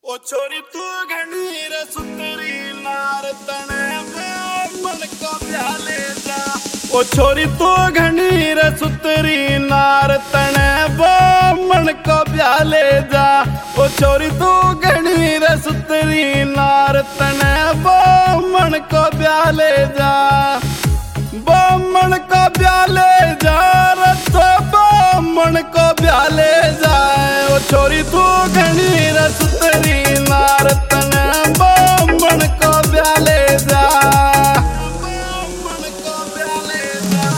ओ छोरी तू घनी रे सुतरी नार तने मन को प्याले जा। ओ छोरी तू घनी रे सुतरी नार तने मन को प्याले जा। ओ छोरी तू घनी रे सुतरी नार तने मन को प्याले जा। मन को प्याले जा रतो मन को प्याले जा। ओ छोरी तू घनी रे सुतरी नार तने मन को प्याले जा। मन को प्याले जा।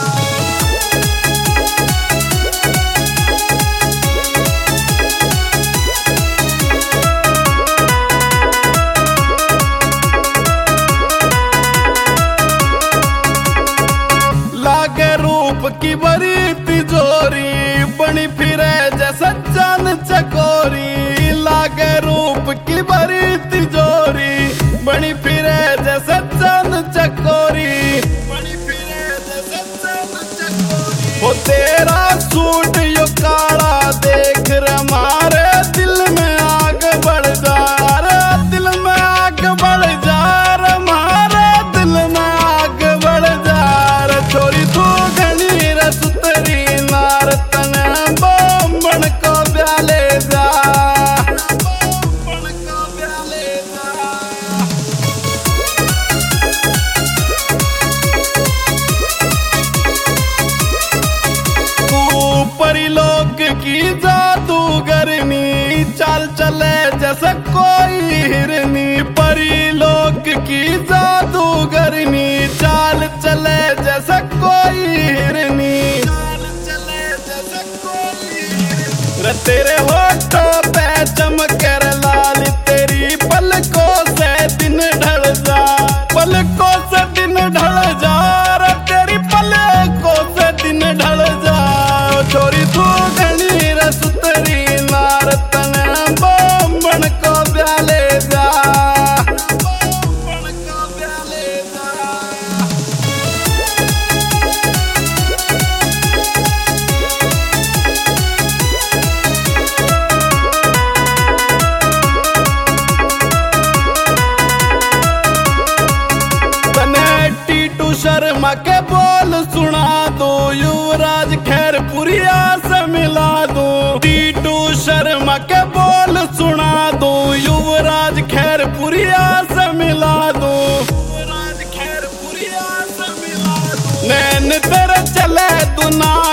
लागे रूप की बड़ी तिजोरी बनी फिरे जैसे चांद चकोरी। लागे रूप की बड़ी तिजोरी बनी फिरे जैसे चांद चकोरी। बनी फिरे जैसे चांद चकोरी। वो तेरा सूट यो काला देख रे मारे दिल में आग बढ़ जा। रे दिल में आग बढ़ जा रे मारे दिल में आग बढ़ जा। रे छोरी तू घनी रे सुतरी नार तने मन को प्याले जा। मन को प्याले जा। तू परिलोक की जादूगरनी चाल चले जैसे कोई हिरनी। परिलोक की जादूगरनी चाल चले जैसे कोई हिरनी। चाल चले जैसे कोई हिरनी। रे तेरे होठों पे चमके रे लाल तेरी पलकों से दिन ढल जा। पलकों से दिन ढल जा रे तेरी पलकों से दिन ढल जा। ओ छोरी तू घनी रे सुतरी नार तने मन को प्याले जा। मन को प्याले जा। तने टीटू शर्मा के बोल सुना दो युवराज खैरपुरिया से मिला दो। टीटू शर्मा के बोल सुना दो युवराज खैरपुरिया से मिला दो। युवराज खैरपुरिया से मिला दो। नैन तेरे चले दुना